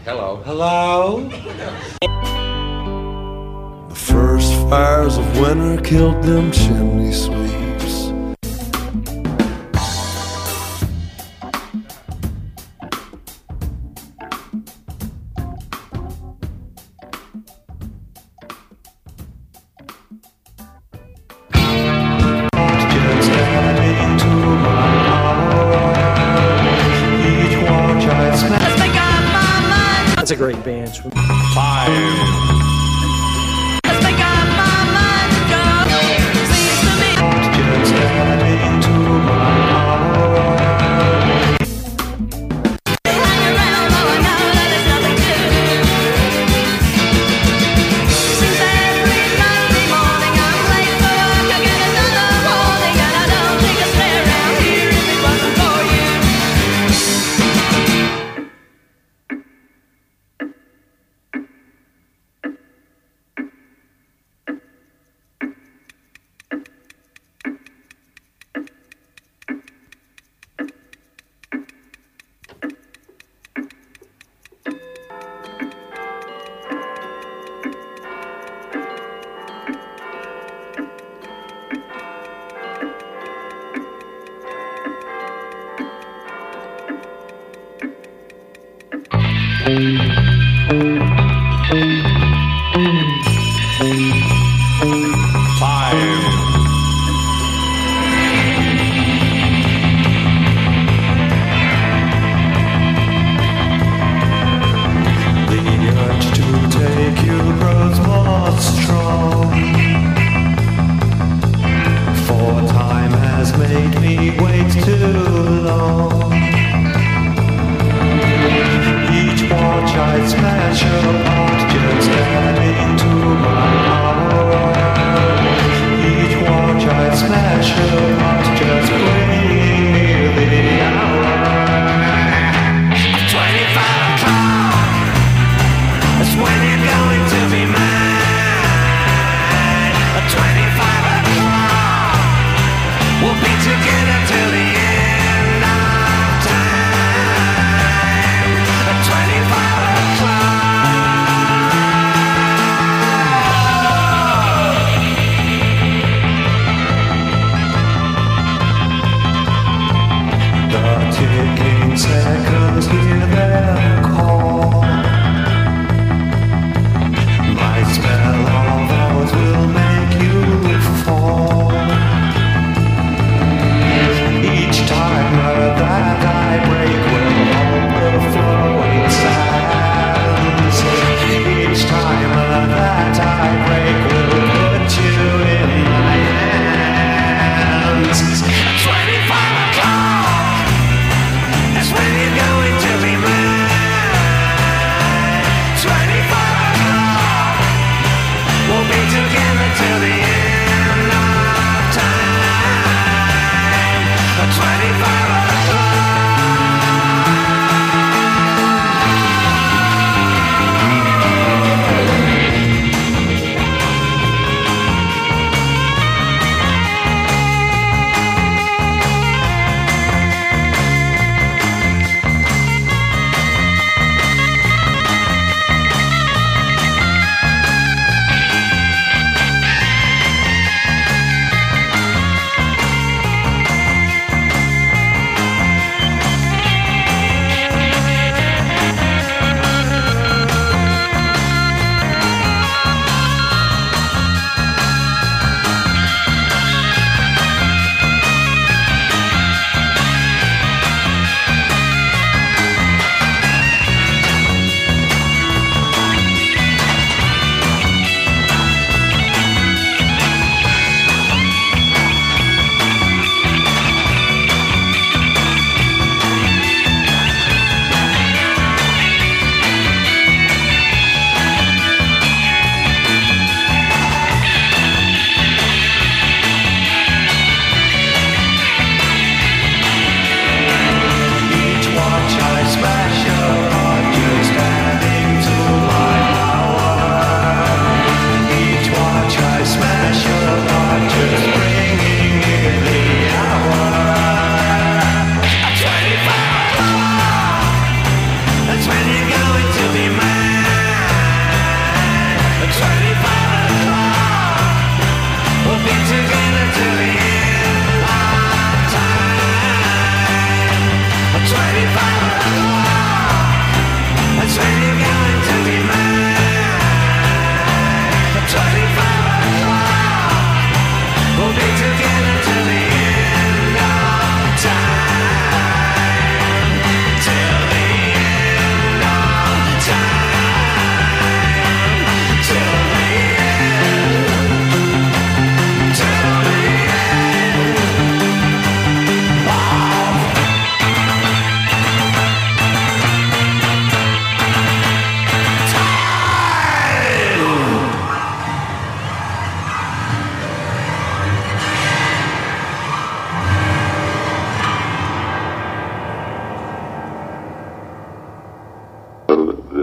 Hello. Hello? The first fires of winter killed them chimney sweeps. That's a great band.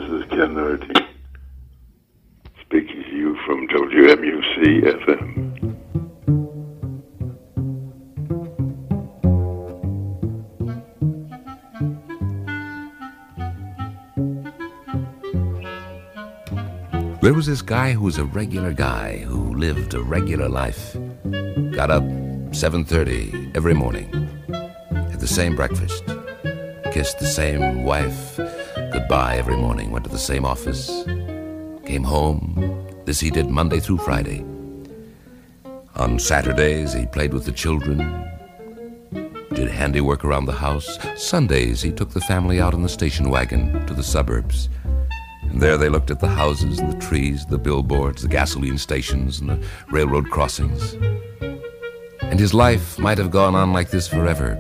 is Ken Doherty, speaking to you from WMUC FM. There was this guy who was a regular guy who lived a regular life. Got up 7:30 every morning, had the same breakfast, kissed the same wife goodbye every morning, went to the same office, came home. This he did Monday through Friday. On Saturdays, he played with the children, did handiwork around the house. Sundays, he took the family out in the station wagon to the suburbs. And there they looked at the houses and the trees, the billboards, the gasoline stations, and the railroad crossings. And his life might have gone on like this forever.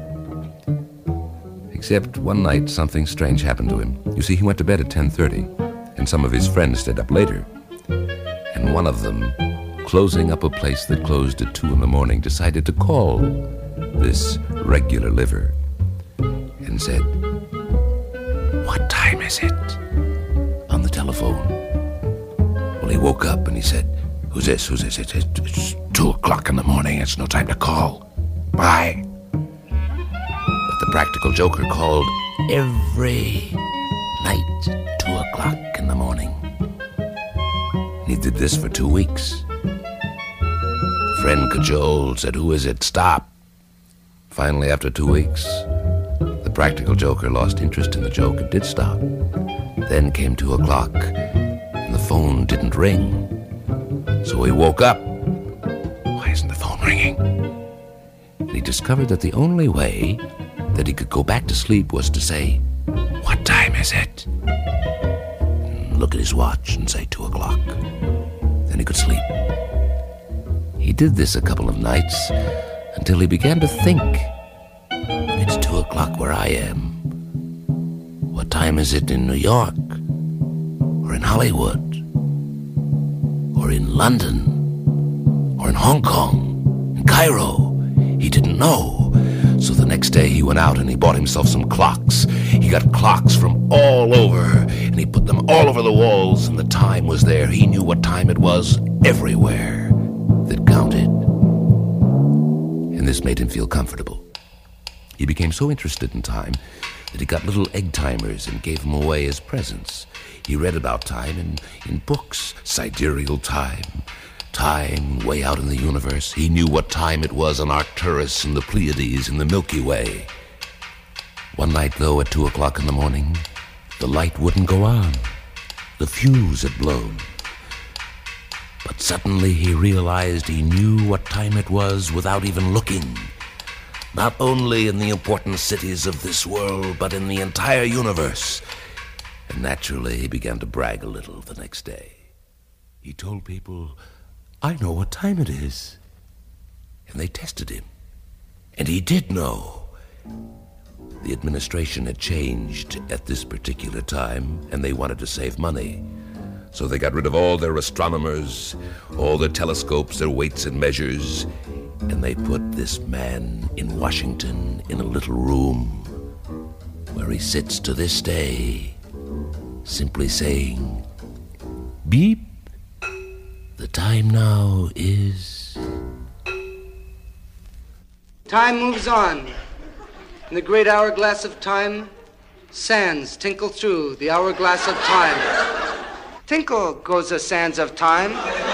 Except one night, something strange happened to him. You see, he went to bed at 10:30, and some of his friends stayed up later. And one of them, closing up a place that closed at 2 in the morning, decided to call this regular liver and said, "What time is it?" on the telephone. Well, he woke up and he said, Who's this? It's 2 o'clock in the morning. It's no time to call. Bye." But the practical joker called every night, 2 o'clock in the morning. And he did this for 2 weeks. The friend cajoled, said, "Who is it? Stop." Finally, after 2 weeks, the practical joker lost interest in the joke and did stop. Then came 2 o'clock, and the phone didn't ring. So he woke up. Why isn't the phone ringing? And he discovered that the only way that he could go back to sleep was to say, "What time is it?" And look at his watch and say 2 o'clock. Then he could sleep. He did this a couple of nights until he began to think, "If it's 2 o'clock where I am, what time is it in New York, or in Hollywood, or in London, or in Hong Kong, in Cairo?" He didn't know. So the next day he went out and he bought himself some clocks. He got clocks from all over, and he put them all over the walls, and the time was there. He knew what time it was everywhere that counted. And this made him feel comfortable. He became so interested in time that he got little egg timers and gave them away as presents. He read about time in books, sidereal time, time way out in the universe. He knew what time it was on Arcturus and the Pleiades and the Milky Way. One night, though, at 2 o'clock in the morning, the light wouldn't go on. The fuse had blown. But suddenly he realized he knew what time it was without even looking. Not only in the important cities of this world, but in the entire universe. And naturally, he began to brag a little the next day. He told people, "I know what time it is." And they tested him. And he did know. The administration had changed at this particular time, and they wanted to save money. So they got rid of all their astronomers, all their telescopes, their weights and measures, and they put this man in Washington in a little room where he sits to this day, simply saying, "Beep, the time now is..." Time moves on. In the great hourglass of time, sands tinkle through the hourglass of time. Tinkle goes the sands of time.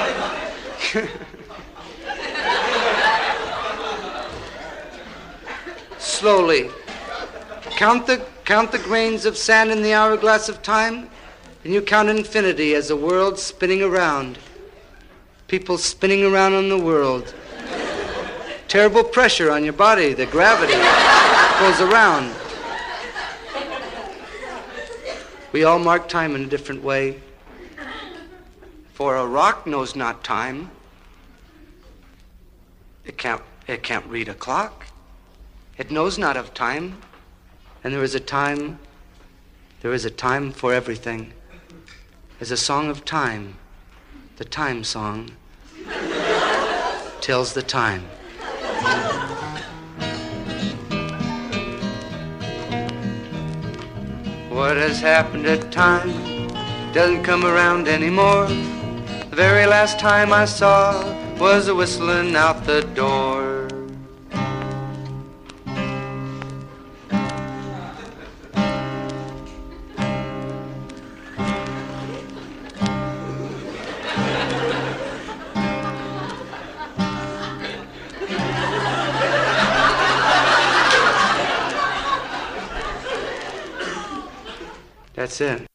Slowly. Count the grains of sand in the hourglass of time, and you count infinity as the world's spinning around. People spinning around on the world. Terrible pressure on your body, the gravity goes around. We all mark time in a different way. For a rock knows not time. It can't read a clock. It knows not of time. And there is a time for everything. There's a song of time. The time song tells the time. What has happened at time doesn't come around anymore. The very last time I saw was a whistling out the door. That's it.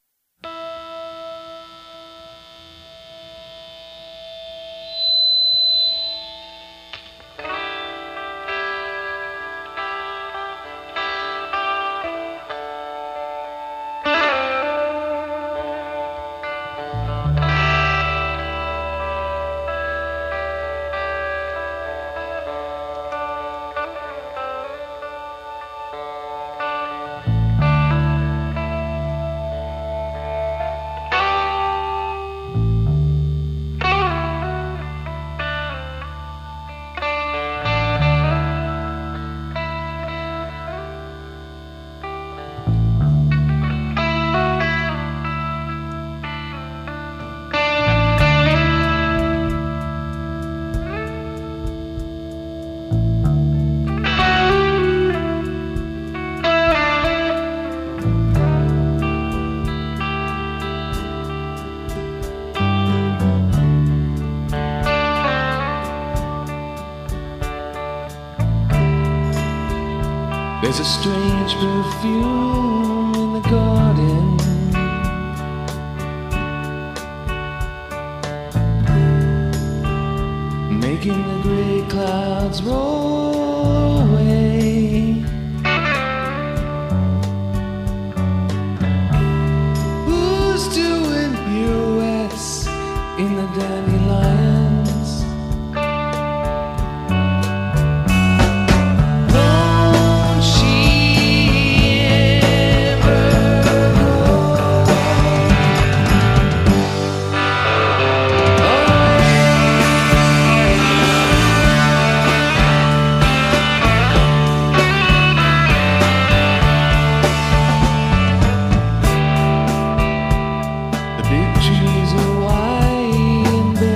There's a strange perfume in the garden, making the gray clouds roll away. Who's doing pirouettes in the dandelions? Trees are white and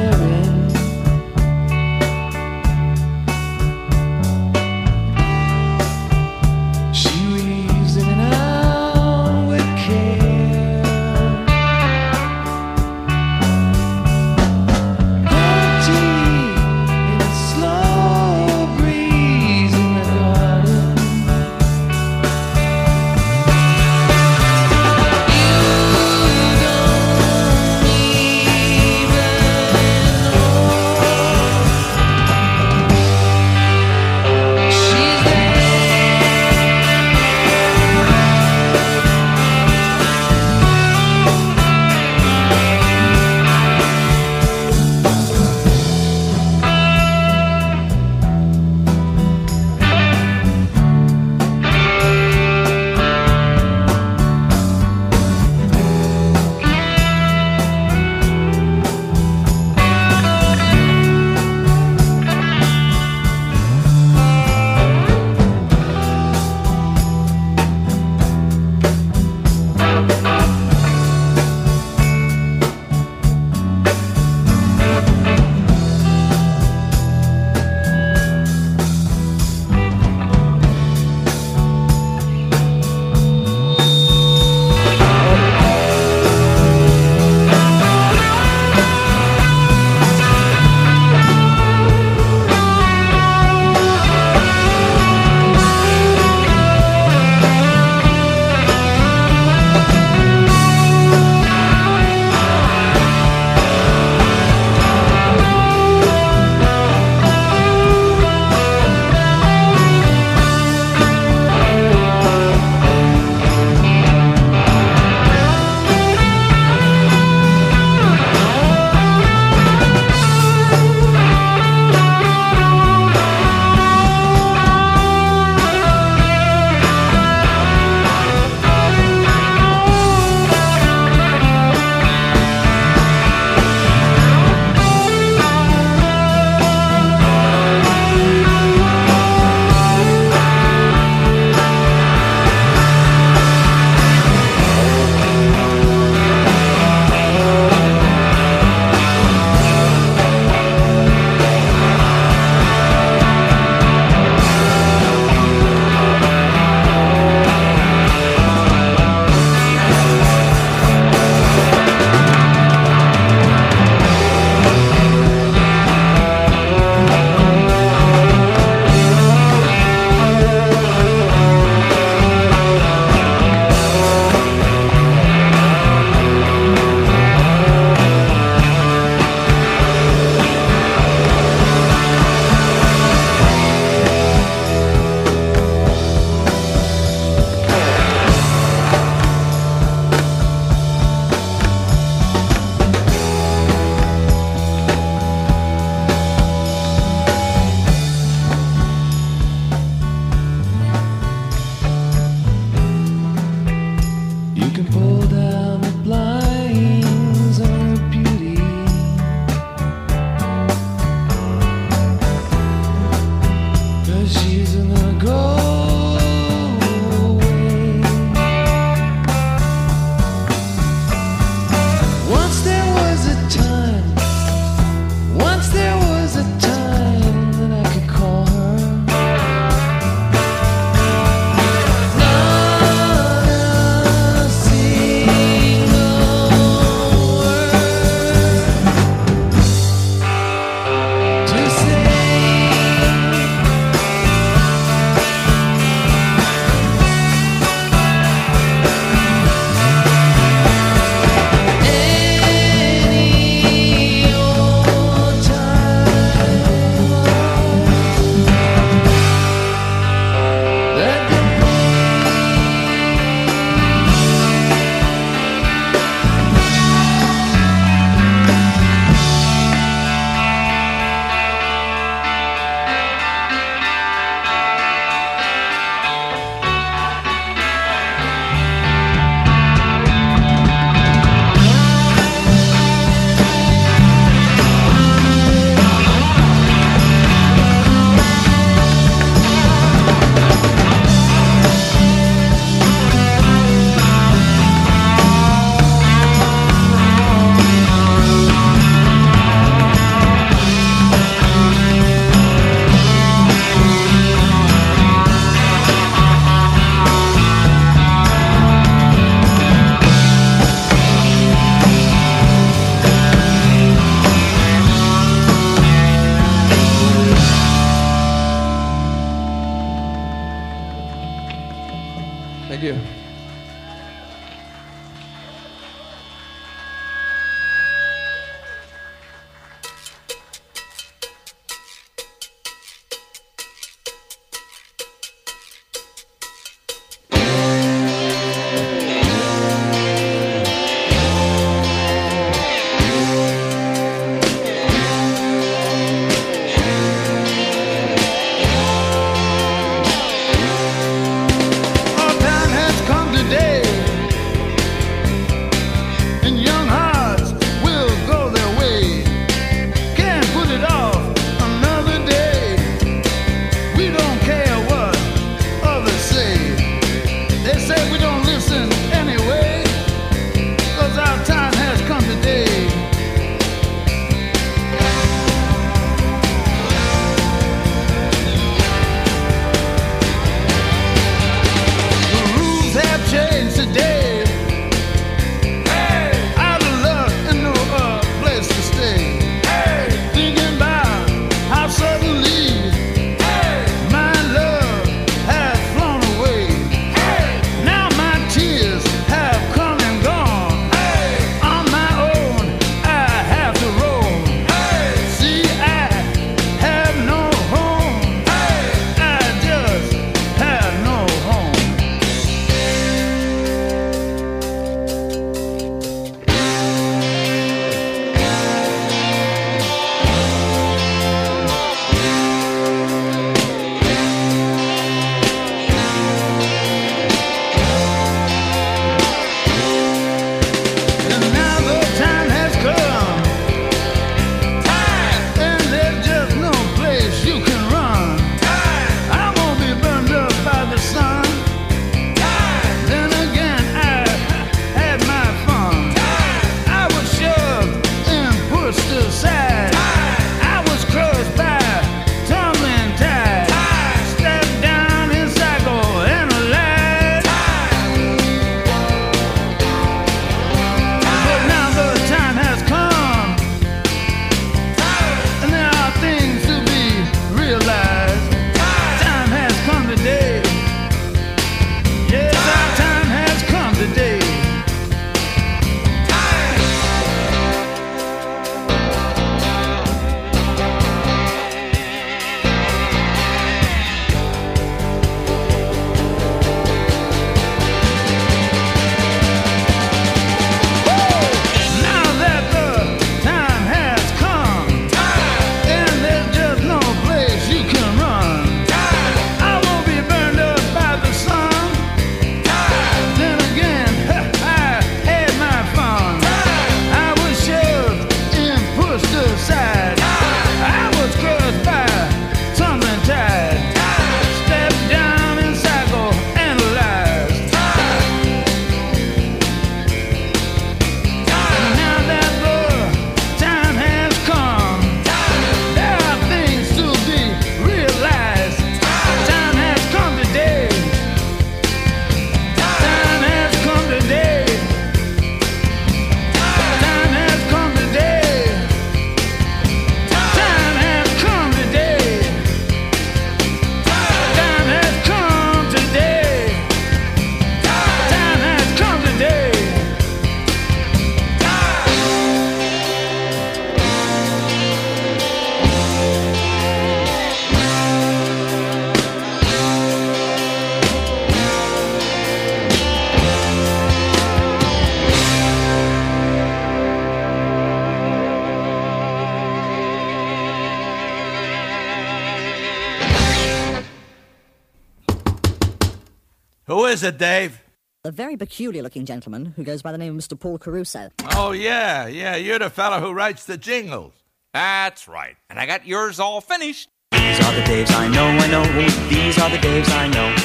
is it, Dave? A very peculiar-looking gentleman who goes by the name of Mr. Paul Caruso. Oh, yeah, you're the fellow who writes the jingles. That's right. And I got yours all finished. These are the Daves I know. These are the Daves I know.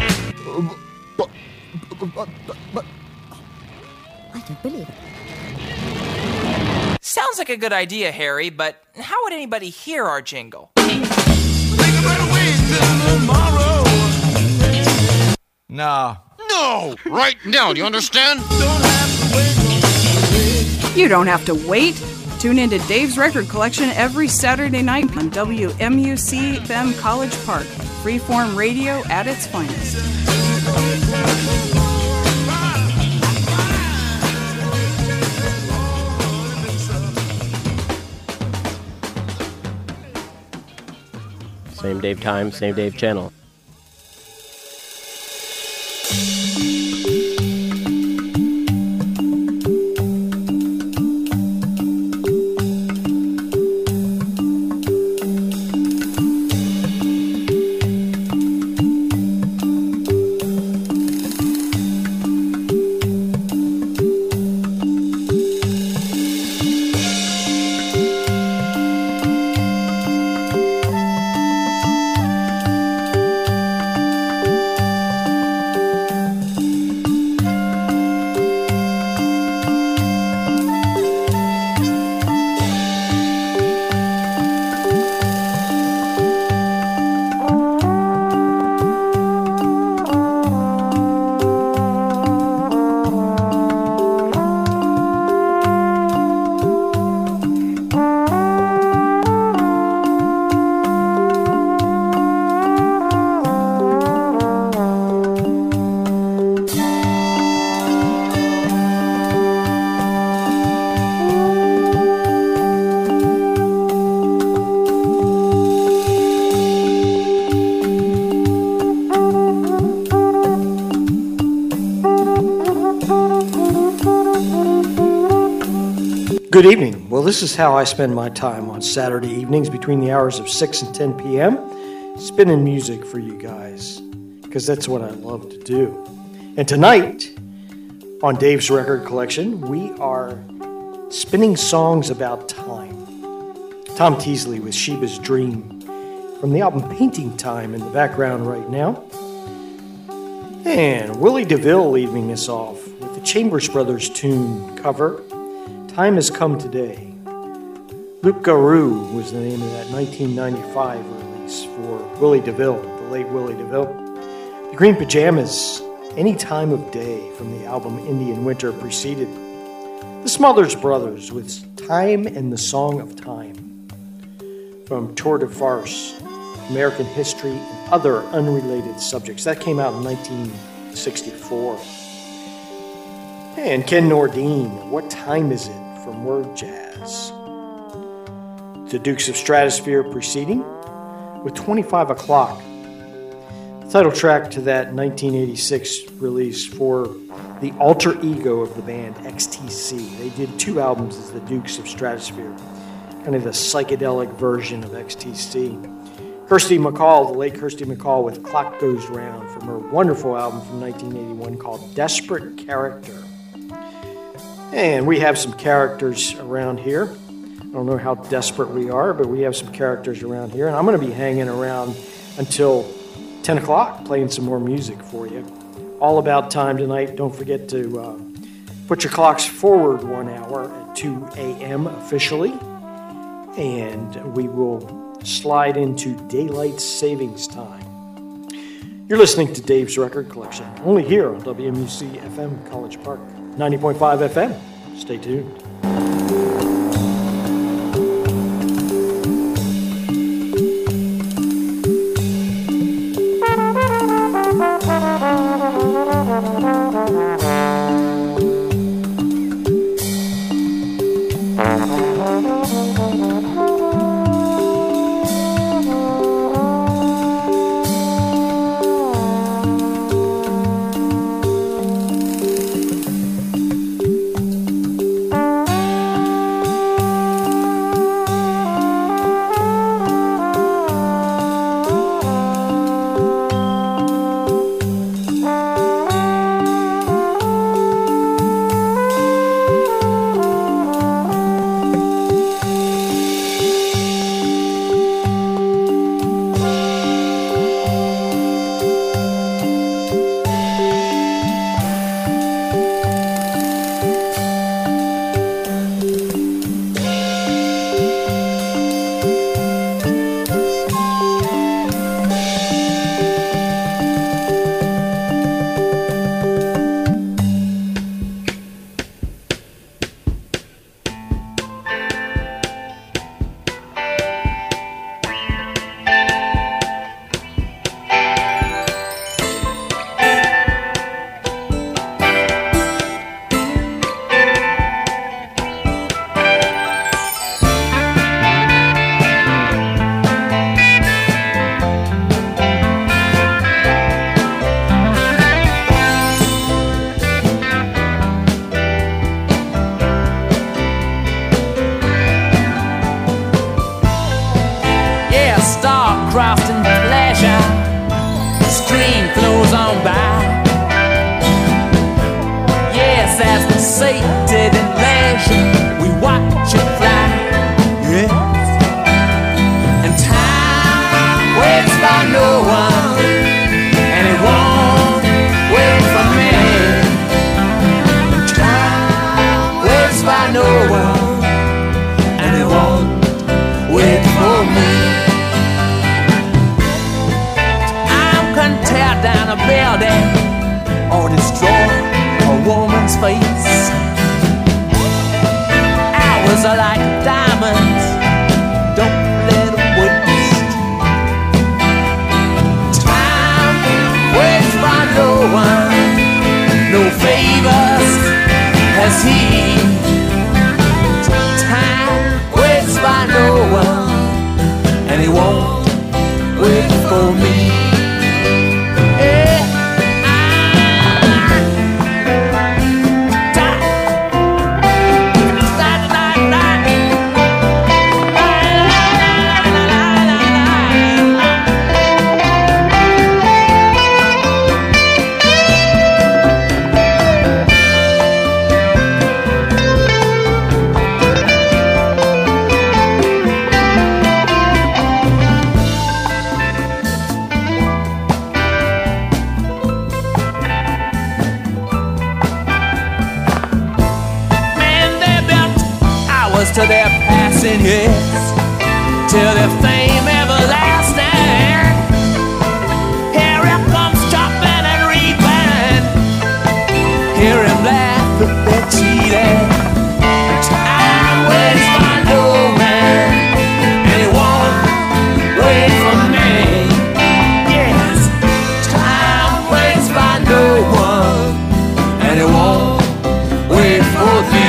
But I don't believe it. Sounds like a good idea, Harry, but how would anybody hear our jingle? No. No! Right now, do you understand? You don't have to wait. Tune into Dave's Record Collection every Saturday night on WMUC FM College Park. Freeform radio at its finest. Same Dave time, same Dave channel. Good evening. Well, this is how I spend my time on Saturday evenings between the hours of 6 and 10 p.m. spinning music for you guys, because that's what I love to do. And tonight, on Dave's Record Collection, we are spinning songs about time. Tom Teasley with Sheba's Dream from the album Painting Time in the background right now. And Willie DeVille leading us off with the Chambers Brothers tune cover, Time Has Come Today. Luke Garou was the name of that 1995 release for Willie DeVille, the late Willie DeVille. The Green Pajamas, Any Time of Day from the album Indian Winter preceded. The Smothers Brothers with Time and the Song of Time from Tour de Farce, American History and Other Unrelated Subjects. That came out in 1964. And Ken Nordine, What Time Is It? From Word Jazz. The Dukes of Stratosphere preceding with 25 O'Clock. The title track to that 1986 release for the alter ego of the band XTC. They did 2 albums as the Dukes of Stratosphere, kind of the psychedelic version of XTC. Kirsty MacColl, the late Kirsty MacColl with Clock Goes Round from her wonderful album from 1981 called Desperate Character. And we have some characters around here. I don't know how desperate we are, but we have some characters around here. And I'm going to be hanging around until 10 o'clock playing some more music for you. All about time tonight. Don't forget to put your clocks forward 1 hour at 2 a.m. officially. And we will slide into daylight savings time. You're listening to Dave's Record Collection, only here on WMUC FM College Park. 90.5 FM. Stay tuned. star-crossed in pleasure. The stream flows on by. Yes, as we sated in leisure, we watch it fly. Yes. And time waits for no one, and it won't wait for me. And time waits for no one, and it won't wait for me. I'm gonna tear down a building or destroy a woman's face. Hours are like diamonds, don't let them waste. Time waits for no one, no favors has he. Time waits for no one, and he won't wait for me. To their passing years, till their fame everlasting. Here it comes chopping and reaping. Hear him laugh at their cheating. Time waits for no man, and it won't wait for me. Yes, time waits for no one, and it won't wait for me.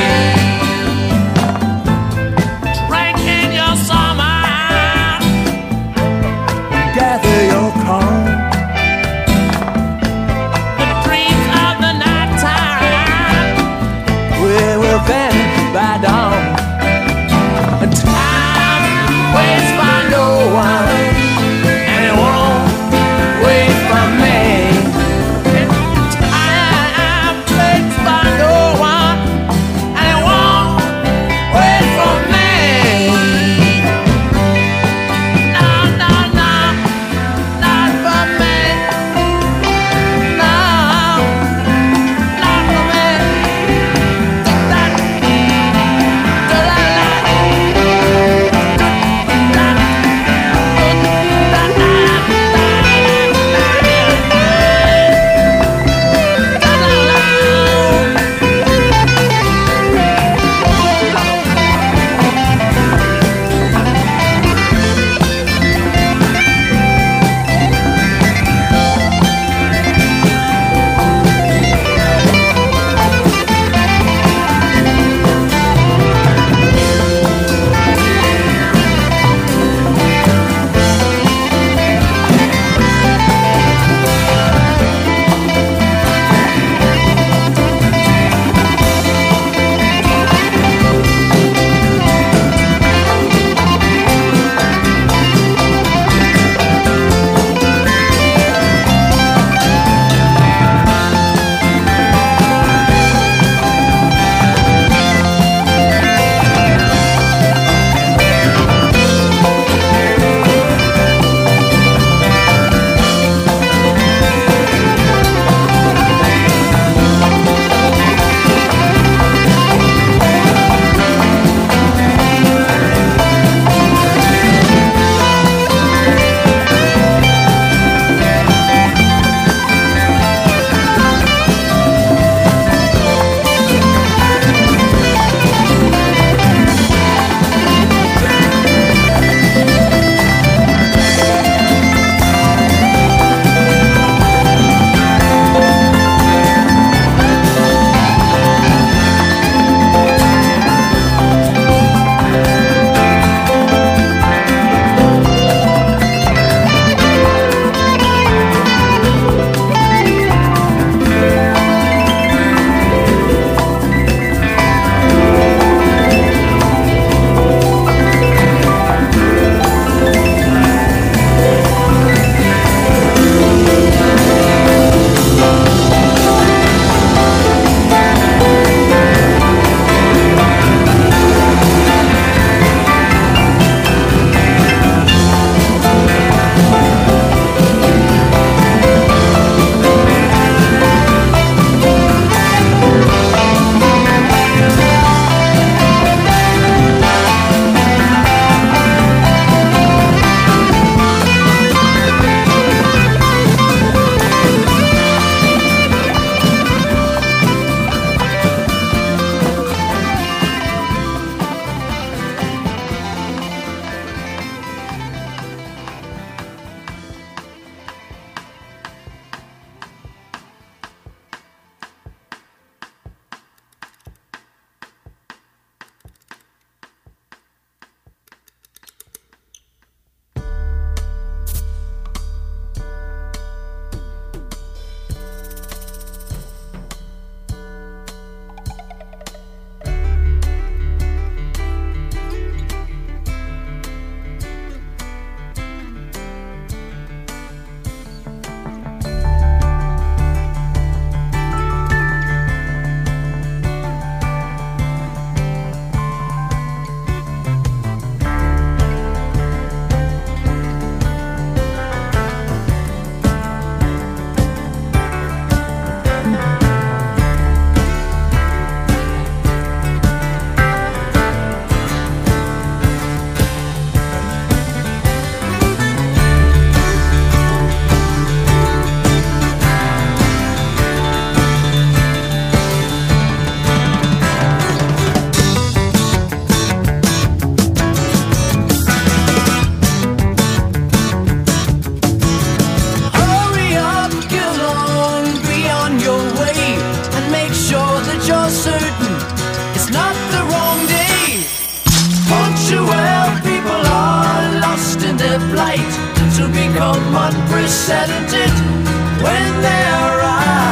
become unprecedented when they arrive.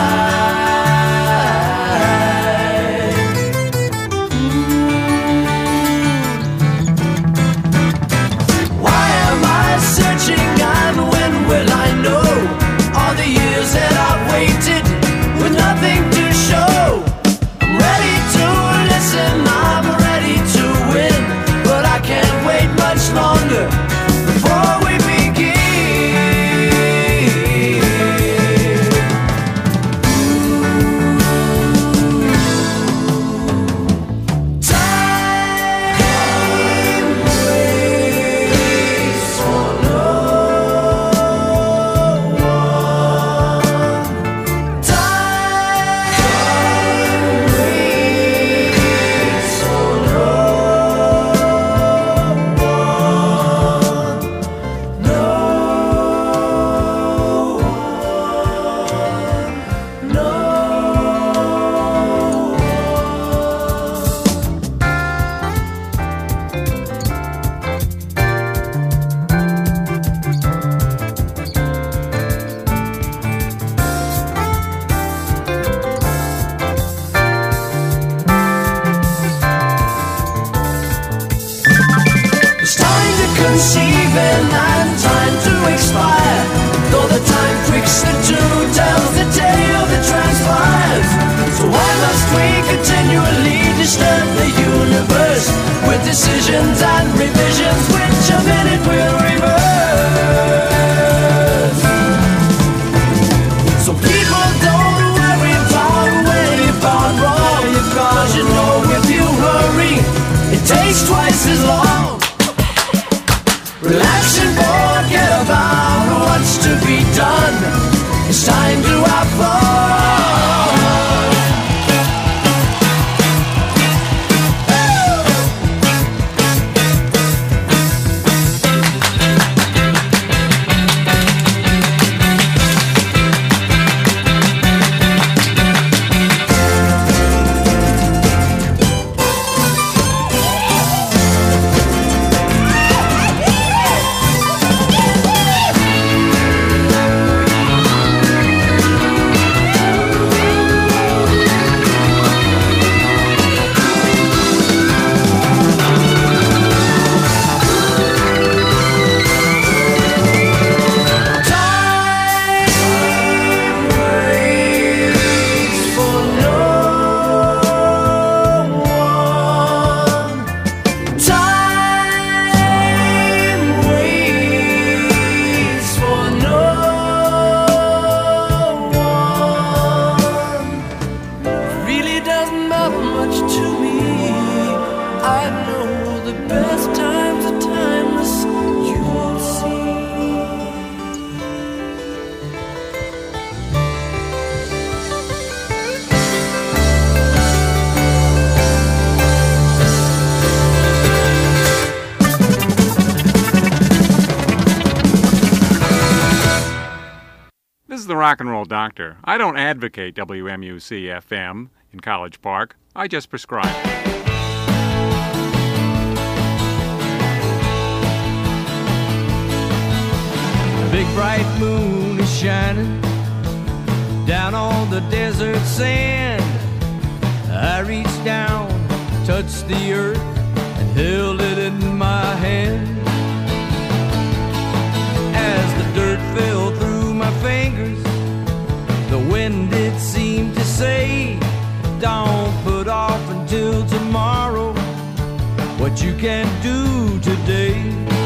Why am I searching, and when will I know? All the years that I've waited with nothing to show. I'm ready to listen, I'm ready to win, but I can't wait much longer before we begin. Conceiving and time to expire. Though the time pricks the two, tells the tale that transpires. So why must we continually disturb the universe with decisions and revisions which a minute will reverse? So people don't worry about where you've gone wrong, because you know if you hurry, it takes twice as long. Relax and forget about what's to be done. It's time to have fun. Rock and Roll Doctor. I don't advocate WMUC-FM in College Park. I just prescribe. The big bright moon is shining down on the desert sand. I reached down, touched the earth, and held it in my hand. As the dirt fell through my fingers, the wind did seem to say, don't put off until tomorrow what you can do today.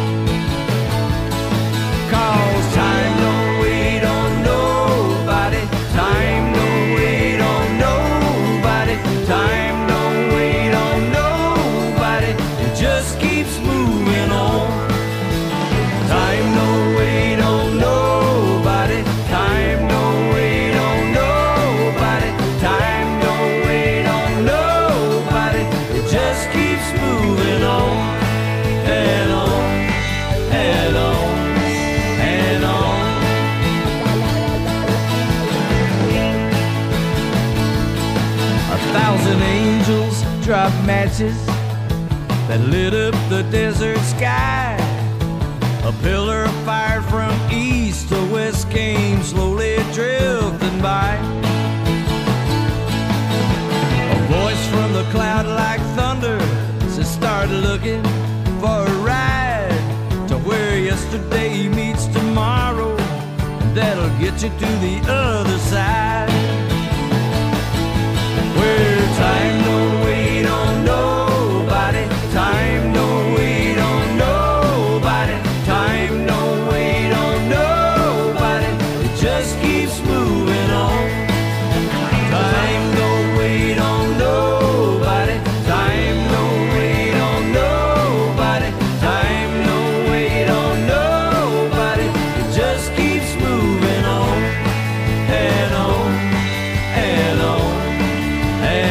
'Cause time don't wait on nobody. Time don't wait on nobody. Time don't wait on nobody. It just keeps moving on. Time don't wait on nobody. Time don't wait on nobody. Time don't wait on nobody. It just keeps moving on and on and on and on. A thousand angels dropped matches that lit up the desert sky. A pillar of fire from east to west came slowly drifting by. A voice from the cloud like thunder said, start looking for a ride to where yesterday meets tomorrow, and that'll get you to the other side. Where time don't wait on nobody, time don't wait on nobody, time don't wait on nobody, it just keeps moving on. Time don't wait on nobody, time don't wait on nobody, time don't wait on nobody, it just keeps moving on and on and on. And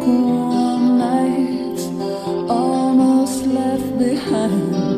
warm nights almost left behind.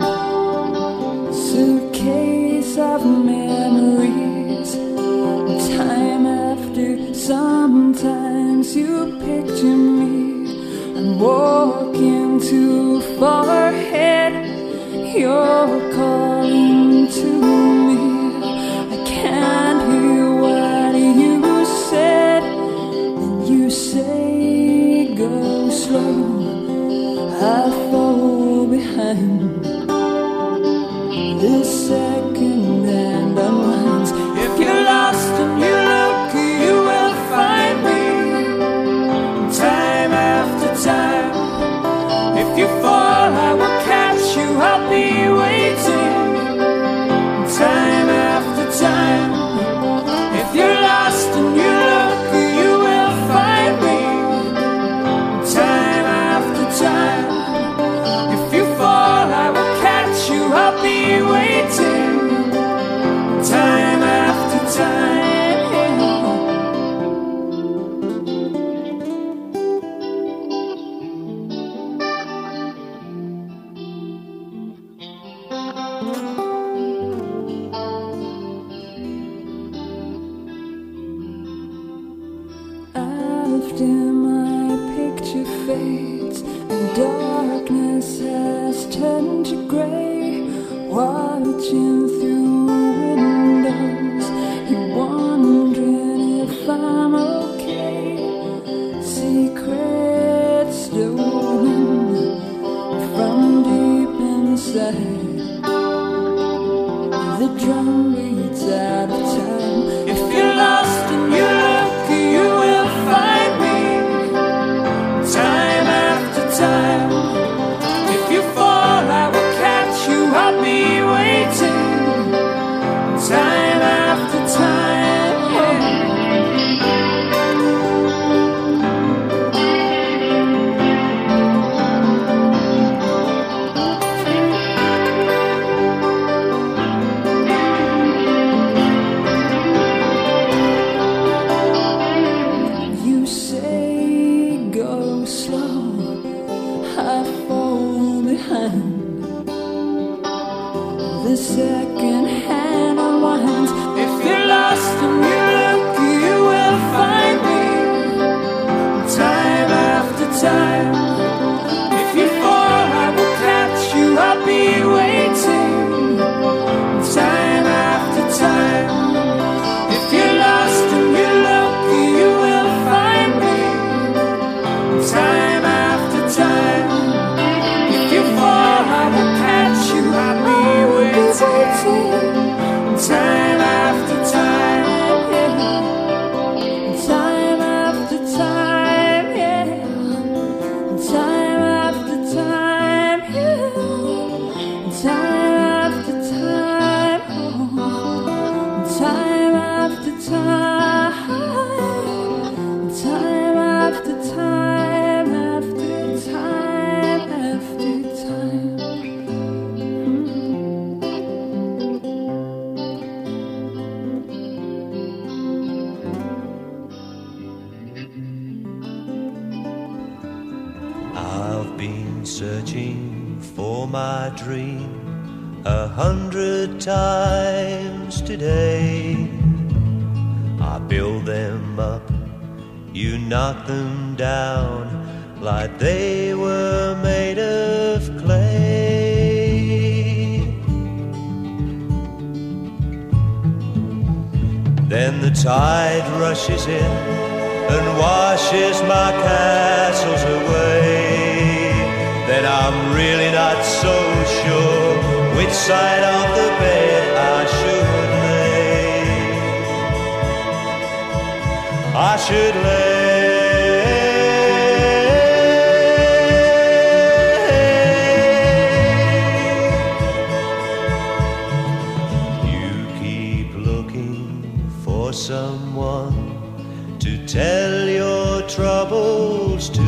Suitcase of memories. Time after, sometimes you picture me. I'm walking too far ahead. You're calling to me. I can't hear what you said. And you say go slow. I fall behind. The second hand unwinds. If you're lost and you look, you will find me. Time after time. If you fall, I will catch you. I'll be waiting. Time after time. If you're lost and you look, you will find me. Time after time. If you fall, I will catch you. I'll be waiting. Time after time. After my picture fades and darkness has turned to gray, watching through windows, you're wondering if I'm okay. Secrets stolen from deep inside. The drum beats out of time. If you're lost and you look, you will find me. Time after time. If you fall, I will catch you. I'll be waiting. Time after time. You say go slow. I fall behind. The second hand unwinds. If you're lost and you look, you will find me. Time after time. If you fall, I will catch you. I'll be waiting. Time after time. If you're lost and you look, you will find me. Time after time. If you fall, I will catch you. I'll be waiting. Time after time. Time after time. Time after time. Time after time. Time after time. Time after time. After time. After time. I've been searching for my dream 100 times today. I build them up, you knock them down like they were made of clay. Then the tide rushes in and washes my castles away. Then I'm really not so sure which side of the bed I should lay. I should lay. You keep looking for someone to tell your troubles to.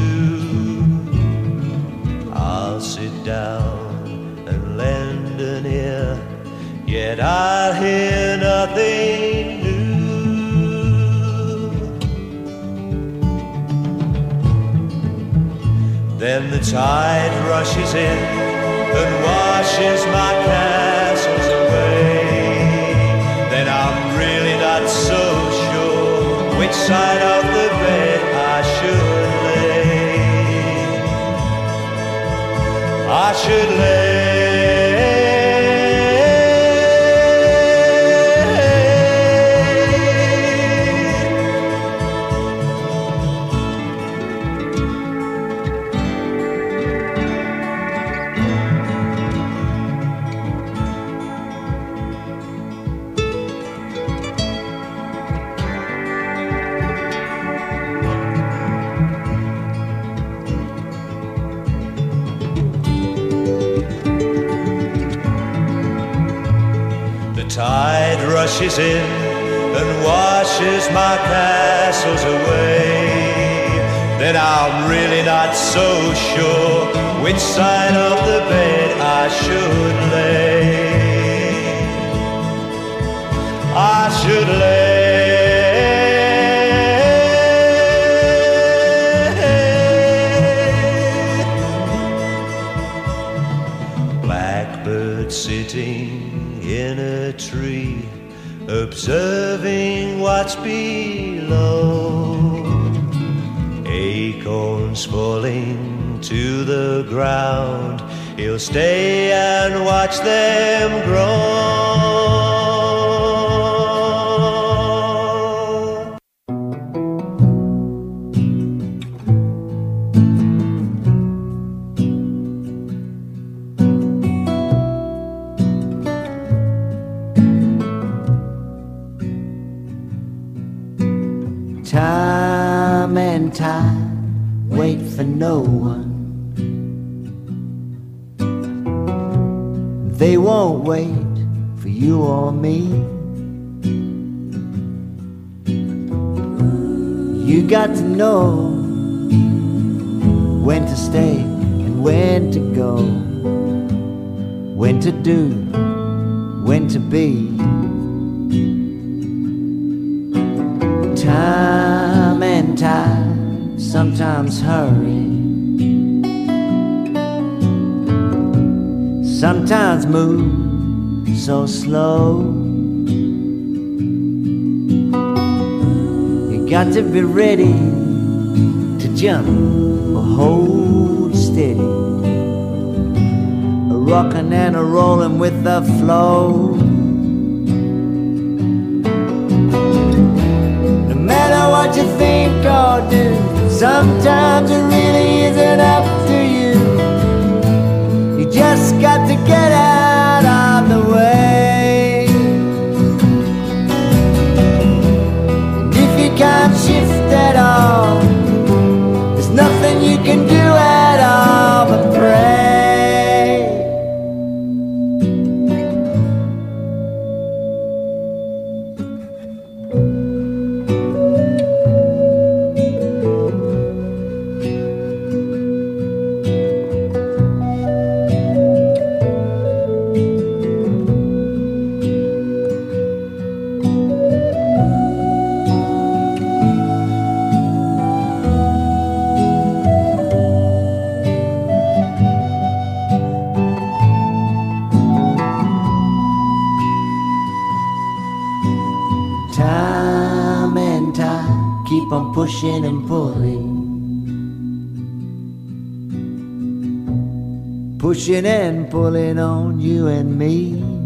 I'll sit down and lend an ear, yet I'll hear nothing new. Then the tide rushes in and washes my castles away. Then I'm really not so sure which side of the bed I should lay. I should lay. Tide rushes in and washes my castles away. Then I'm really not so sure which side of the bed I should lay. I should lay. Blackbird sitting in a tree, observing what's below. Acorns falling to the ground, he'll stay and watch them grow. Time and time wait for no one. They won't wait for you or me. You got to know when to stay and when to go, when to do, when to be. Time and tide sometimes hurry, sometimes move so slow. You got to be ready to jump or hold steady, a rockin' and a rollin' with the flow. What you think or do, sometimes it really isn't up to you. You just got to get out of the way. And if you can't shift at all, there's nothing you can do at all but pray. Time and time keep on pushing and pulling, pushing and pulling on you and me.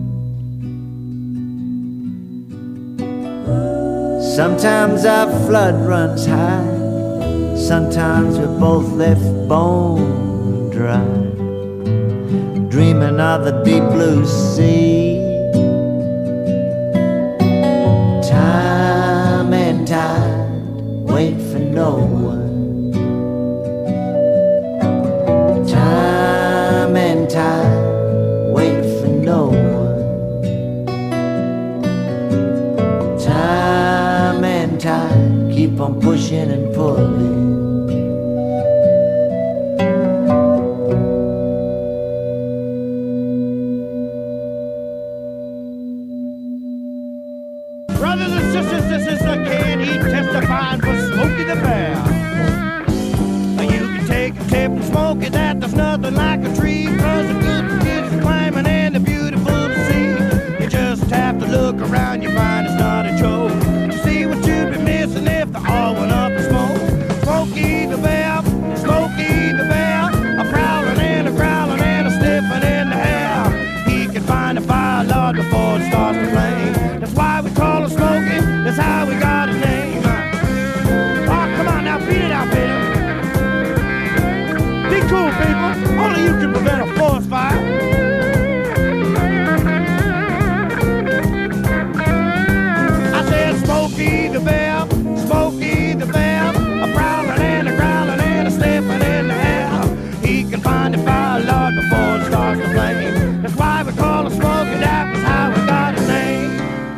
Sometimes our flood runs high, sometimes we're both left bone dry, dreaming of the deep blue sea. Time and tide wait for no one. Time and tide wait for no one. Time and tide keep on pushing and pulling. Brothers and sisters, this is the K&E testifying for Smokey the Bear. Smokey, that there's nothing like a tree. Plus the good kids climbing and the beautiful to see. You just have to look around, you find it's not a joke. You see what you'd be missing if they all went up in smoke. Smokey the Bear, Smokey the Bear, a prowling and a growling and a sniffing in the air. He can find a fire, Lord, before it starts to flame. That's why we call him Smokey, that's how we got his name. Oh, come on now, beat it out, Peter. Be cool, people. Only you can prevent a forest fire. I said Smokey the Bear, Smokey the Bear, a prowling and a growling and a sniffing in the air. He can find a fire, Lord, before it starts to flame. That's why we call him Smokey, that was how we got his name.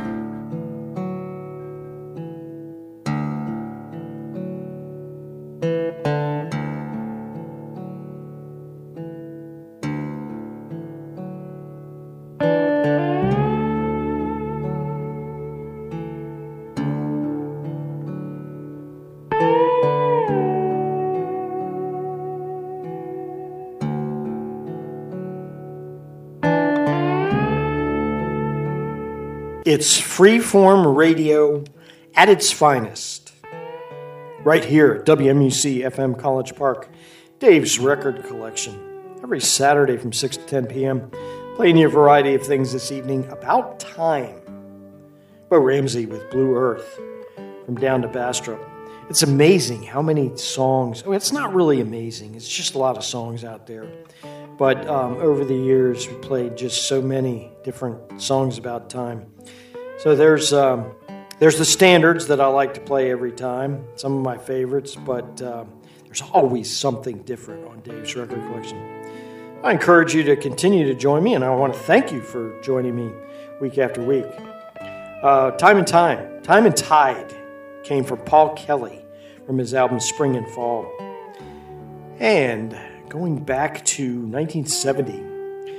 It's freeform radio at its finest. Right here at WMUC FM College Park, Dave's Record Collection. Every Saturday from 6 to 10 p.m. Playing you a variety of things this evening. About Time. Bo Ramsey with Blue Earth from Down to Bastrop. It's amazing how many songs. Oh, it's not really amazing. It's just a lot of songs out there. But over the years, we played just so many different songs about time. So there's the standards that I like to play every time, some of my favorites, but there's always something different on Dave's Record Collection. I encourage you to continue to join me, and I want to thank you for joining me week after week. Time and Tide came from Paul Kelly from his album Spring and Fall. And going back to 1970,